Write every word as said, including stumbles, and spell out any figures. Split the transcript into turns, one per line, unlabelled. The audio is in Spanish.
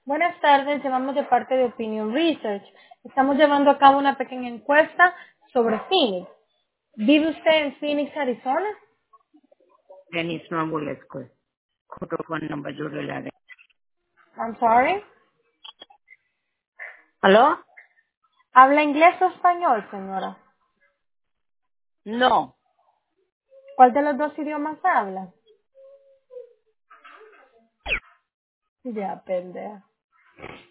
Buenas tardes, llamamos de parte de Opinion Research. Estamos llevando a cabo una pequeña encuesta sobre Phoenix. ¿Vive usted en Phoenix, Arizona?
Dennis Mamulescu. Kuto phone number जोड़ेला है.
I'm sorry.
¿Aló?
¿Habla inglés o español, señora?
No.
¿Cuál de los dos idiomas habla? Ya, pendeja.